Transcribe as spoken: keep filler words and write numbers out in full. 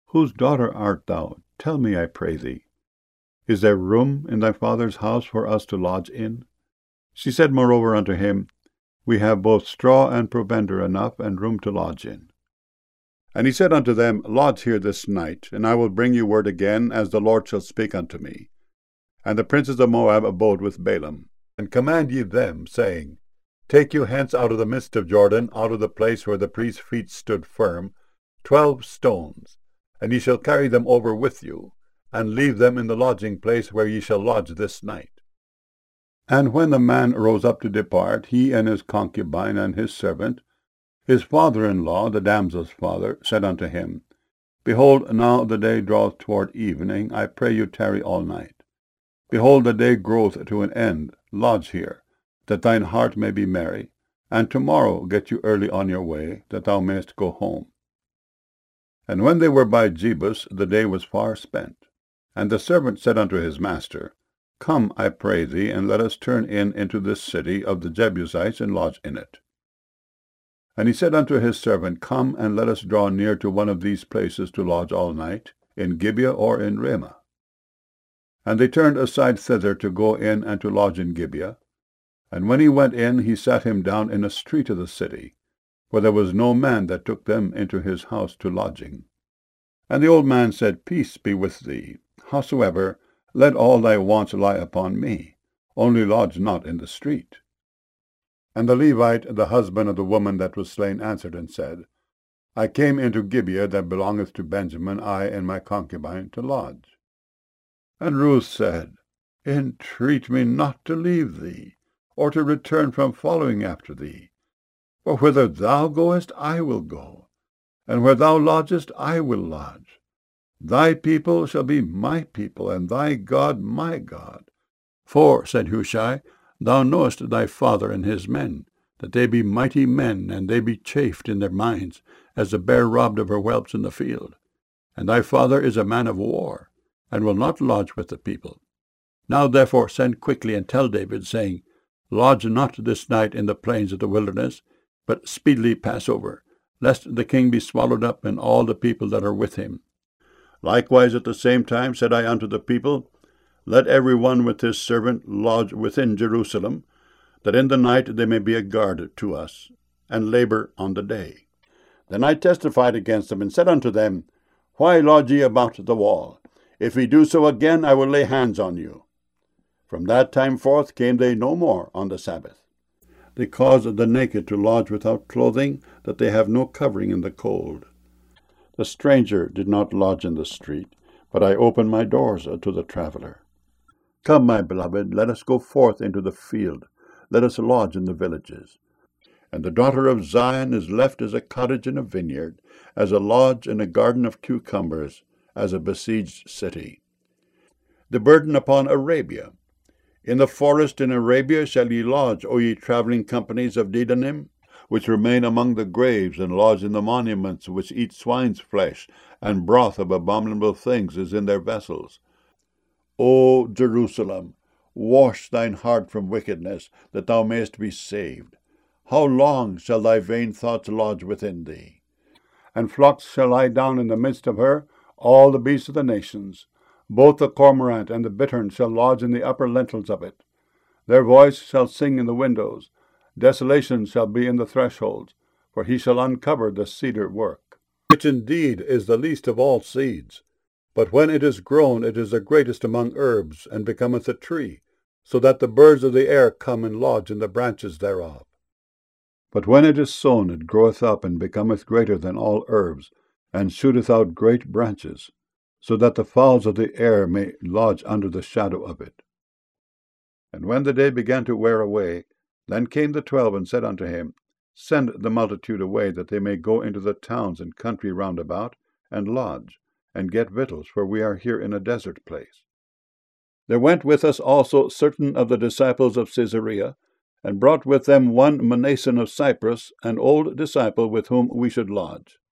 Whose daughter art thou? Tell me, I pray thee. Is there room in thy father's house for us to lodge in? She said moreover unto him, We have both straw and provender enough, and room to lodge in. And he said unto them, Lodge here this night, and I will bring you word again, as the Lord shall speak unto me. And the princes of Moab abode with Balaam. And command ye them, saying, Take you hence out of the midst of Jordan, out of the place where the priest's feet stood firm, twelve stones, and ye shall carry them over with you, and leave them in the lodging place where ye shall lodge this night. And when the man rose up to depart, he and his concubine and his servant, his father-in-law, the damsel's father, said unto him, Behold, now the day draweth toward evening, I pray you tarry all night. Behold, the day groweth to an end, lodge here, that thine heart may be merry, and tomorrow get you early on your way, that thou mayest go home. And when they were by Jebus, the day was far spent. And the servant said unto his master, Come, I pray thee, and let us turn in into this city of the Jebusites, and lodge in it. And he said unto his servant, Come, and let us draw near to one of these places to lodge all night, in Gibeah or in Ramah. And they turned aside thither to go in and to lodge in Gibeah. And when he went in, he sat him down in a street of the city, for there was no man that took them into his house to lodging. And the old man said, Peace be with thee. Howsoever, let all thy wants lie upon me, only lodge not in the street. And the Levite, the husband of the woman that was slain, answered and said, I came into Gibeah that belongeth to Benjamin, I and my concubine, to lodge. And Ruth said, Entreat me not to leave thee, or to return from following after thee. For whither thou goest, I will go, and where thou lodgest, I will lodge. Thy people shall be my people, and thy God my God. For, said Hushai, thou knowest thy father and his men, that they be mighty men, and they be chafed in their minds, as the bear robbed of her whelps in the field. And thy father is a man of war, and will not lodge with the people. Now therefore send quickly and tell David, saying, Lodge not this night in the plains of the wilderness, but speedily pass over, lest the king be swallowed up, and all the people that are with him. Likewise at the same time said I unto the people, Let every one with his servant lodge within Jerusalem, that in the night they may be a guard to us, and labor on the day. Then I testified against them, and said unto them, Why lodge ye about the wall? If ye do so again, I will lay hands on you. From that time forth came they no more on the Sabbath. They caused the naked to lodge without clothing, that they have no covering in the cold. The stranger did not lodge in the street, but I opened my doors to the traveler. Come, my beloved, let us go forth into the field. Let us lodge in the villages. And the daughter of Zion is left as a cottage in a vineyard, as a lodge in a garden of cucumbers, as a besieged city. The burden upon Arabia. In the forest in Arabia shall ye lodge, O ye travelling companies of Dedanim, which remain among the graves, and lodge in the monuments, which eat swine's flesh, and broth of abominable things is in their vessels. O Jerusalem, wash thine heart from wickedness, that thou mayest be saved. How long shall thy vain thoughts lodge within thee? And flocks shall lie down in the midst of her, all the beasts of the nations. Both the cormorant and the bittern shall lodge in the upper lintels of it. Their voice shall sing in the windows. Desolation shall be in the thresholds, for he shall uncover the cedar work, which indeed is the least of all seeds. But when it is grown, it is the greatest among herbs, and becometh a tree, so that the birds of the air come and lodge in the branches thereof. But when it is sown, it groweth up, and becometh greater than all herbs, and shooteth out great branches, so that the fowls of the air may lodge under the shadow of it. And when the day began to wear away, then came the twelve, and said unto him, Send the multitude away, that they may go into the towns and country round about, and lodge, and get victuals, for we are here in a desert place. There went with us also certain of the disciples of Caesarea, and brought with them one Mnason of Cyprus, an old disciple with whom we should lodge.